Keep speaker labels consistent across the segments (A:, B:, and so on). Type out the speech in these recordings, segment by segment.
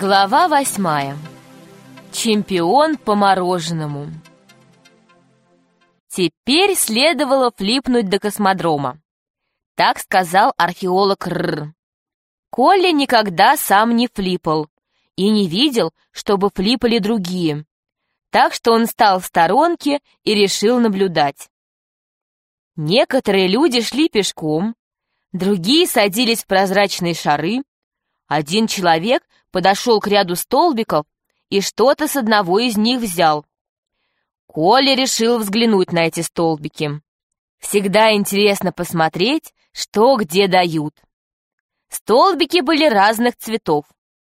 A: Глава 8. Чемпион по мороженому. Теперь следовало флипнуть до космодрома. Так сказал археолог Р. Коля никогда сам не флипал и не видел, чтобы флипали другие. Так что он стал в сторонке и решил наблюдать. Некоторые люди шли пешком, другие садились в прозрачные шары. Один человек подошел к ряду столбиков и что-то с одного из них взял. Коля решил взглянуть на эти столбики. Всегда интересно посмотреть, что где дают. Столбики были разных цветов.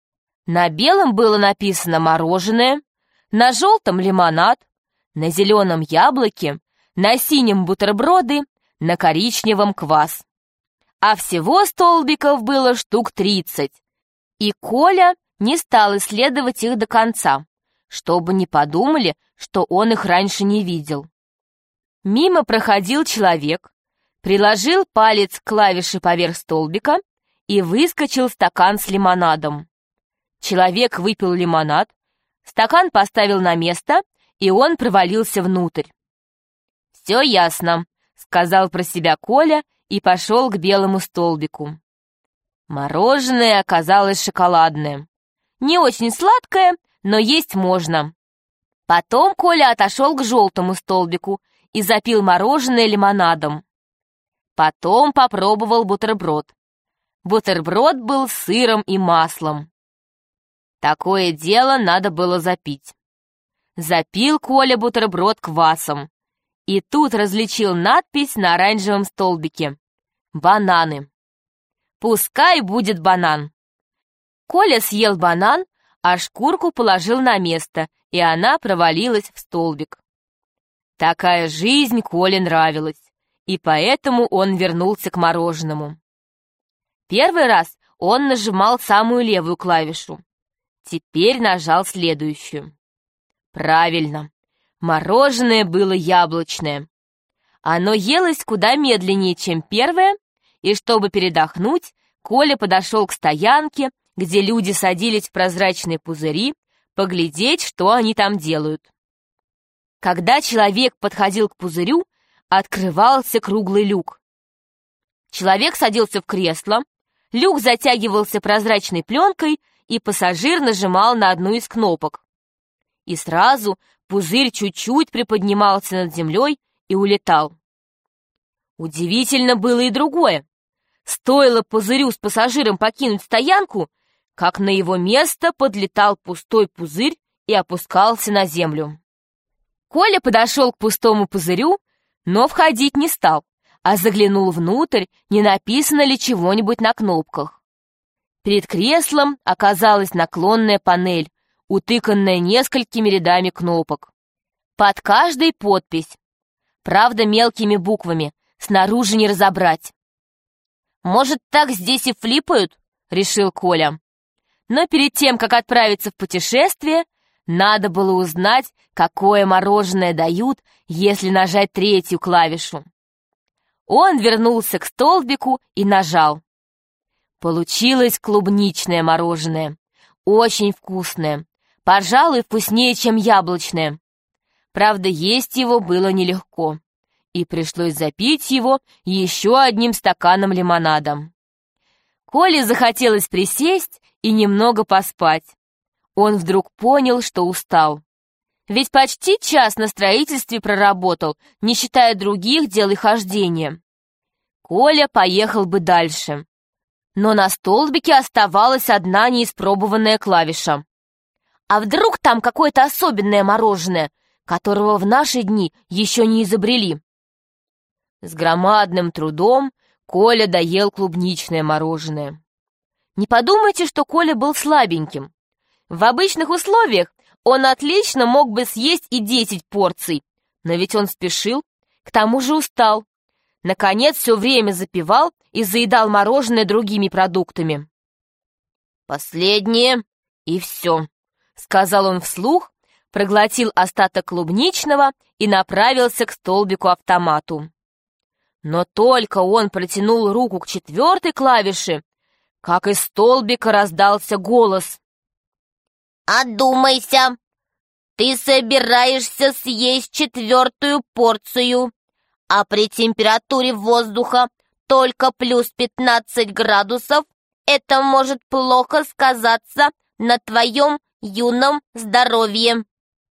A: На белом было написано «мороженое», на желтом «лимонад», на зеленом «яблоки», на синем «бутерброды», на коричневом «квас». А всего столбиков было штук 30. И Коля не стал исследовать их до конца, чтобы не подумали, что он их раньше не видел. Мимо проходил человек, приложил палец к клавише поверх столбика и выскочил стакан с лимонадом. Человек выпил лимонад, стакан поставил на место, и он провалился внутрь. «Все ясно», — сказал про себя Коля и пошел к белому столбику. Мороженое оказалось шоколадное. Не очень сладкое, но есть можно. Потом Коля отошел к желтому столбику и запил мороженое лимонадом. Потом попробовал бутерброд. Бутерброд был с сыром и маслом. Такое дело надо было запить. Запил Коля бутерброд квасом. И тут различил надпись на оранжевом столбике: «Бананы». Пускай будет банан. Коля съел банан, а шкурку положил на место, и она провалилась в столбик. Такая жизнь Коле нравилась, и поэтому он вернулся к мороженому. Первый раз он нажимал самую левую клавишу. Теперь нажал следующую. Правильно, мороженое было яблочное. Оно елось куда медленнее, чем первое, и чтобы передохнуть, Коля подошел к стоянке, где люди садились в прозрачные пузыри, поглядеть, что они там делают. Когда человек подходил к пузырю, открывался круглый люк. Человек садился в кресло, люк затягивался прозрачной пленкой, и пассажир нажимал на одну из кнопок. И сразу пузырь чуть-чуть приподнимался над землей и улетал. Удивительно было и другое. Стоило пузырю с пассажиром покинуть стоянку, как на его место подлетал пустой пузырь и опускался на землю. Коля подошел к пустому пузырю, но входить не стал, а заглянул внутрь, не написано ли чего-нибудь на кнопках. Перед креслом оказалась наклонная панель, утыканная несколькими рядами кнопок. Под каждой подпись. Правда, мелкими буквами, снаружи не разобрать. «Может, так здесь и флипают?» — решил Коля. Но перед тем, как отправиться в путешествие, надо было узнать, какое мороженое дают, если нажать третью клавишу. Он вернулся к столбику и нажал. Получилось клубничное мороженое. Очень вкусное. Пожалуй, вкуснее, чем яблочное. Правда, есть его было нелегко. И пришлось запить его еще одним стаканом лимонада. Коле захотелось присесть и немного поспать. Он вдруг понял, что устал. Ведь почти час на строительстве проработал, не считая других дел и хождения. Коля поехал бы дальше. Но на столбике оставалась одна неиспробованная клавиша. А вдруг там какое-то особенное мороженое, которого в наши дни еще не изобрели? С громадным трудом Коля доел клубничное мороженое. Не подумайте, что Коля был слабеньким. В обычных условиях он отлично мог бы съесть и 10 порций, но ведь он спешил, к тому же устал. Наконец, все время запивал и заедал мороженое другими продуктами. «Последнее, и все», — сказал он вслух, проглотил остаток клубничного и направился к столбику-автомату. Но только он протянул руку к четвертой клавише, как из столбика раздался голос. «Одумайся! Ты собираешься съесть 4-ю порцию, а при температуре воздуха только плюс 15 градусов это может плохо сказаться на твоем юном здоровье».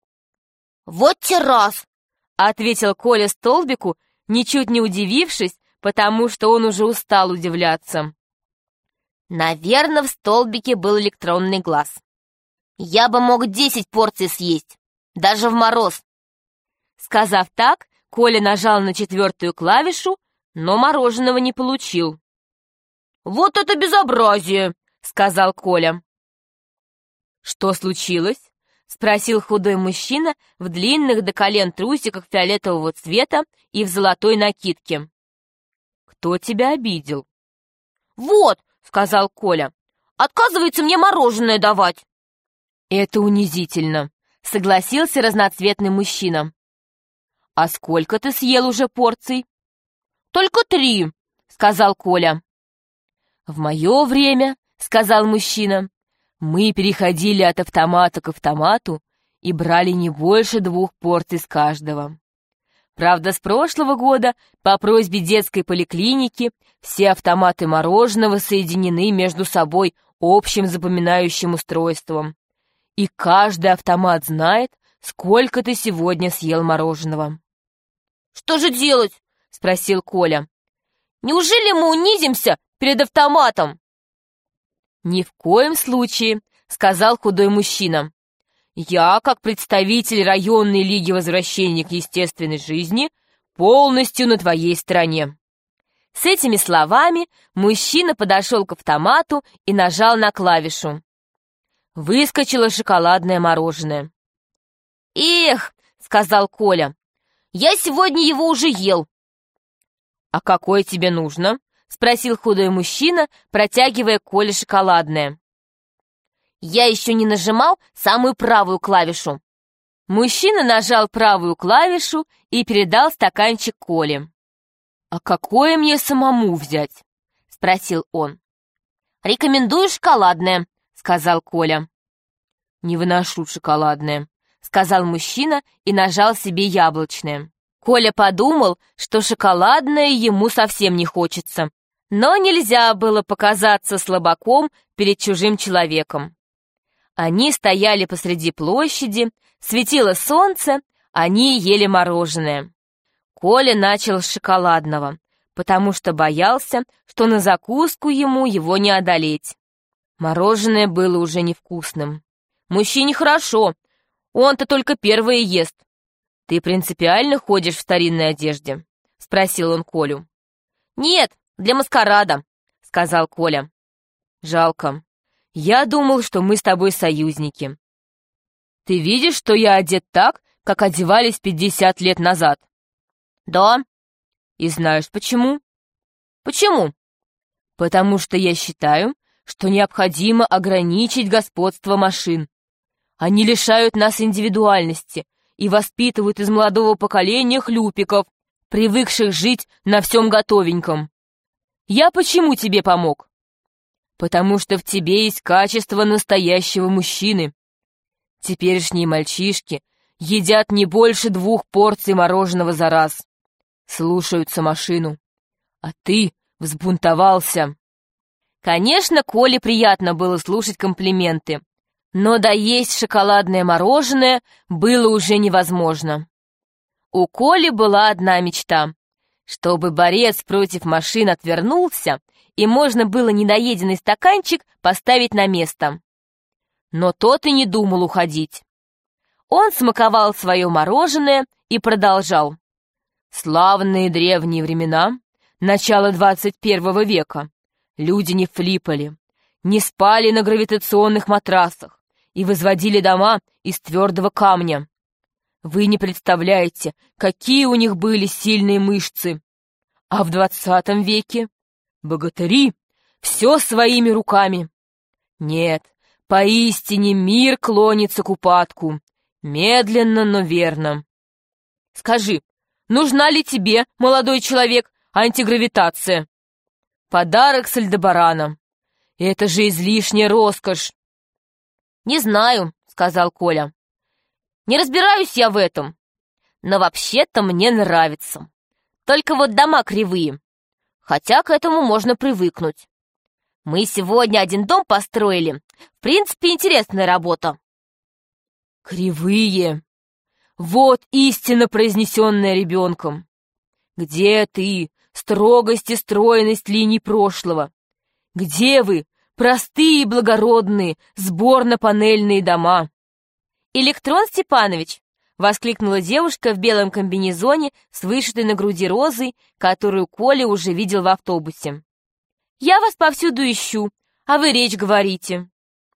A: «Вот те раз!» — ответил Коля Столбику, ничуть не удивившись, потому что он уже устал удивляться. Наверное, в Столбике был электронный глаз. «Я бы мог 10 порций съесть, даже в мороз». Сказав так, Коля нажал на 4-ю клавишу, но мороженого не получил. «Вот это безобразие!» — сказал Коля. «Что случилось?» — спросил худой мужчина в длинных до колен трусиках фиолетового цвета и в золотой накидке. «Кто тебя обидел?» «Вот!» — сказал Коля. «Отказывается мне мороженое давать». «Это унизительно», — согласился разноцветный мужчина. «А сколько ты съел уже порций?» «Только 3», — сказал Коля. «В мое время, — сказал мужчина, — мы переходили от автомата к автомату и брали не больше 2 порций с каждого. Правда, с прошлого года по просьбе детской поликлиники все автоматы мороженого соединены между собой общим запоминающим устройством. И каждый автомат знает, сколько ты сегодня съел мороженого». «Что же делать?» — спросил Коля. «Неужели мы унизимся перед автоматом?» «Ни в коем случае», — сказал худой мужчина. «Я, как представитель районной лиги возвращения к естественной жизни, полностью на твоей стороне». С этими словами мужчина подошел к автомату и нажал на клавишу. Выскочило шоколадное мороженое. «Эх», — сказал Коля, — «я сегодня его уже ел». «А какое тебе нужно?» — спросил худой мужчина, протягивая Коле шоколадное. «Я еще не нажимал самую правую клавишу». Мужчина нажал правую клавишу и передал стаканчик Коле. «А какое мне самому взять?» — спросил он. «Рекомендую шоколадное», — сказал Коля. «Не выношу шоколадное», — сказал мужчина и нажал себе яблочное. Коля подумал, что шоколадное ему совсем не хочется, но нельзя было показаться слабаком перед чужим человеком. Они стояли посреди площади, светило солнце, они ели мороженое. Коля начал с шоколадного, потому что боялся, что на закуску ему его не одолеть. Мороженое было уже невкусным. Мужчине хорошо, он-то только первое ест. «Ты принципиально ходишь в старинной одежде?» — спросил он Колю. «Нет, для маскарада», — сказал Коля. «Жалко. Я думал, что мы с тобой союзники. Ты видишь, что я одет так, как одевались 50 лет назад?» «Да». «И знаешь почему?» «Почему?» «Потому что я считаю, что необходимо ограничить господство машин. Они лишают нас индивидуальности и воспитывают из молодого поколения хлюпиков, привыкших жить на всем готовеньком. Я почему тебе помог? Потому что в тебе есть качество настоящего мужчины. Теперешние мальчишки едят не больше 2 порций мороженого за раз, слушаются машину, а ты взбунтовался». Конечно, Коле приятно было слушать комплименты, но доесть шоколадное мороженое было уже невозможно. У Коли была одна мечта — чтобы борец против машин отвернулся, и можно было недоеденный стаканчик поставить на место. Но тот и не думал уходить. Он смаковал свое мороженое и продолжал. Славные древние времена, начало 21 века, люди не флипали, не спали на гравитационных матрасах и возводили дома из твердого камня. Вы не представляете, какие у них были сильные мышцы. А в 20 веке богатыри все своими руками. Нет, поистине мир клонится к упадку, медленно, но верно. Скажи, нужна ли тебе, молодой человек, антигравитация? Подарок с Альдебарана. Это же излишняя роскошь. «Не знаю», сказал Коля. «Не разбираюсь я в этом, но вообще-то мне нравится. Только вот дома кривые, хотя к этому можно привыкнуть. Мы сегодня один дом построили. В принципе, интересная работа». «Кривые! Вот истина, произнесенная ребенком. Где ты, строгость и стройность линий прошлого? Где вы, простые и благородные, сборно-панельные дома?» «Электрон Степанович!» — воскликнула девушка в белом комбинезоне с вышитой на груди розой, которую Коля уже видел в автобусе. «Я вас повсюду ищу, а вы речь говорите».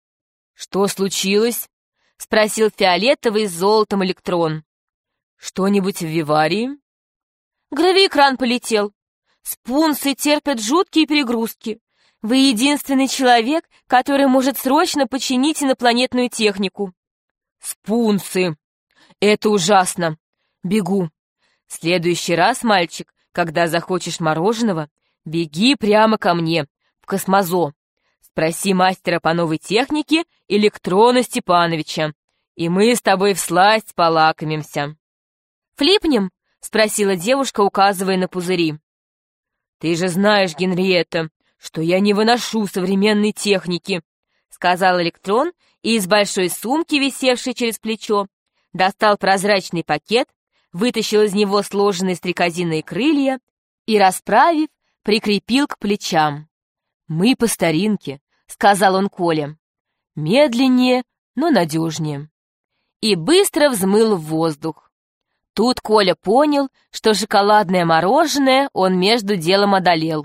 A: «Что случилось?» — спросил фиолетовый с золотом электрон. «Что-нибудь в виварии?» «Гравиэкран полетел. Спунсы терпят жуткие перегрузки. Вы единственный человек, который может срочно починить инопланетную технику». «Спунсы! Это ужасно! Бегу! В следующий раз, мальчик, когда захочешь мороженого, беги прямо ко мне, в Космозо. Спроси мастера по новой технике Электрона Степановича, и мы с тобой всласть полакомимся». «Флипнем?» — спросила девушка, указывая на пузыри. «Ты же знаешь, Генриетта, что я не выношу современной техники», — сказал Электрон, и из большой сумки, висевшей через плечо, достал прозрачный пакет, вытащил из него сложенные стрекозиные крылья и, расправив, прикрепил к плечам. «Мы по старинке», — сказал он Коле. «Медленнее, но надежнее». И быстро взмыл в воздух. Тут Коля понял, что шоколадное мороженое он между делом одолел.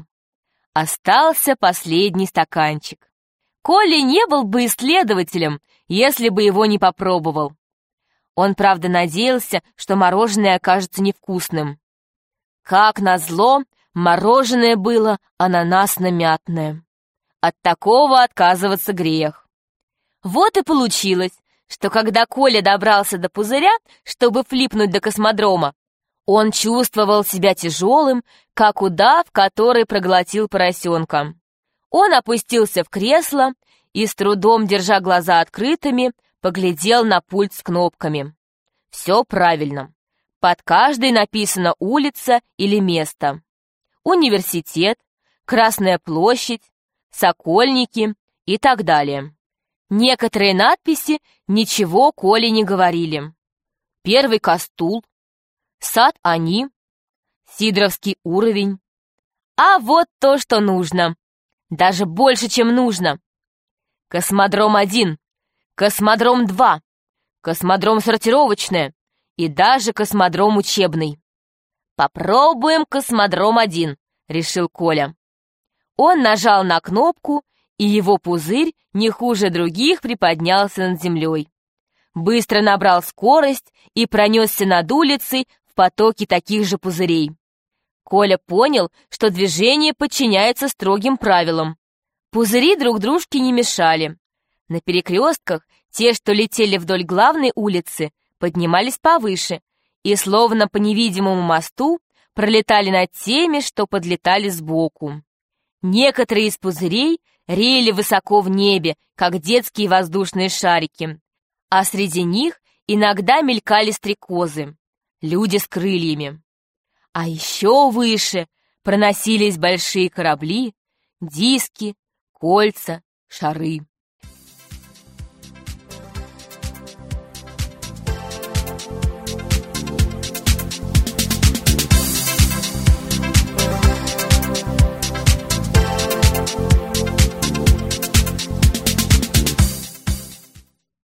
A: Остался последний стаканчик. Коля не был бы исследователем, если бы его не попробовал. Он, правда, надеялся, что мороженое окажется невкусным. Как назло, мороженое было ананасно-мятное. От такого отказываться грех. Вот и получилось, что когда Коля добрался до пузыря, чтобы флипнуть до космодрома, он чувствовал себя тяжелым, как удав, который проглотил поросенка. Он опустился в кресло и, с трудом держа глаза открытыми, поглядел на пульт с кнопками. Все правильно. Под каждой написана улица или место. Университет, Красная площадь, Сокольники и так далее. Некоторые надписи ничего Коле не говорили. Первый Костул, сад Ани, Сидоровский уровень. А вот то, что нужно. Даже больше, чем нужно. Космодром-1, Космодром-2, Космодром сортировочный и даже Космодром учебный. «Попробуем Космодром-1», — решил Коля. Он нажал на кнопку, и его пузырь не хуже других приподнялся над землей. Быстро набрал скорость и пронесся над улицей в потоке таких же пузырей. Коля понял, что движение подчиняется строгим правилам. Пузыри друг дружке не мешали. На перекрестках те, что летели вдоль главной улицы, поднимались повыше и, словно по невидимому мосту, пролетали над теми, что подлетали сбоку. Некоторые из пузырей реяли высоко в небе, как детские воздушные шарики, а среди них иногда мелькали стрекозы, люди с крыльями. А еще выше проносились большие корабли, диски, кольца, шары.